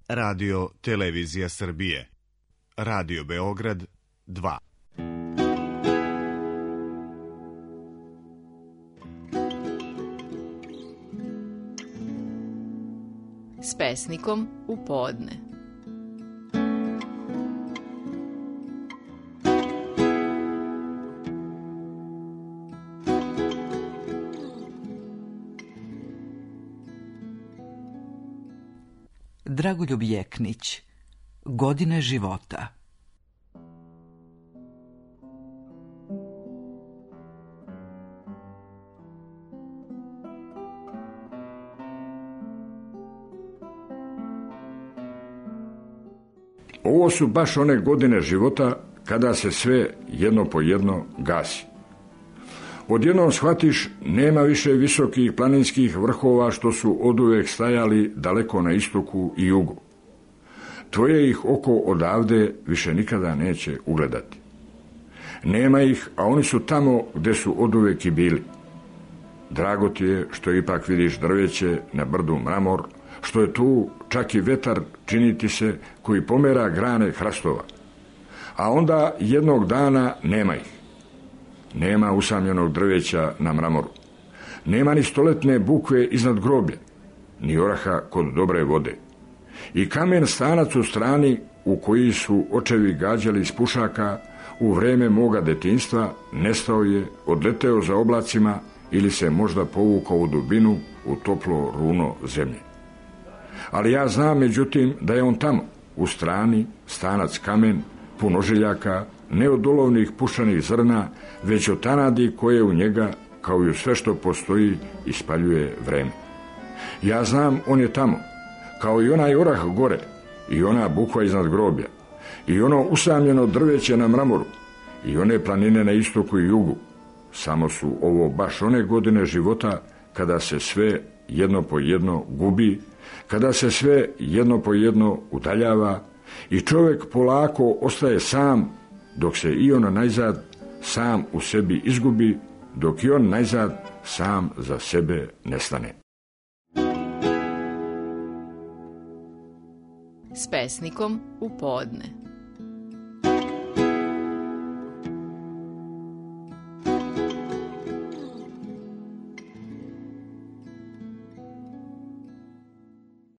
Radio Televizija Srbije. Radio Beograd 2. S pesnikom u podne. Dragoljub Jeknić, Godine života. Ovo su baš one godine života kada se sve jedno po jedno gasi. Odjednom shvatiš, nema više visokih planinskih vrhova što su oduvek stajali daleko na istoku i jugu. Tvoje ih oko odavde više nikada neće ugledati. Nema ih, a oni su tamo gde su oduvek i bili. Drago ti je što ipak vidiš drveće na brdu Mramor, što je tu čak i vetar čini ti se koji pomera grane hrastova. A onda jednog dana nema ih. Nema usamljenog drveća na Mramoru. Nema ni stoletne bukve iznad groblja, ni oraha kod dobre vode. I kamen stanac u strani u koji su očevi gađali iz pušaka u vreme moga detinjstva nestao je, odleteo za oblacima ili se možda povukao u dubinu u toplo runo zemlje. Ali ja znam, međutim, da je on tamo, u strani, stanac kamen, pun ožiljaka, ne od olovnih pušanih zrna, već od tanadi koje u njega, kao i u sve što postoji, ispaljuje vreme. Ja znam, on je tamo, kao i onaj orah gore, i ona bukva iznad groblja, i ono usamljeno drveće na Mramoru, i one planine na istoku i jugu. Samo su ovo baš one godine života kada se sve jedno po jedno gubi, kada se sve jedno po jedno udaljava i čovjek polako ostaje sam, dok se i on najzad sam u sebi izgubi, dok i on najzad sam za sebe nestane. S pesnikom u podne.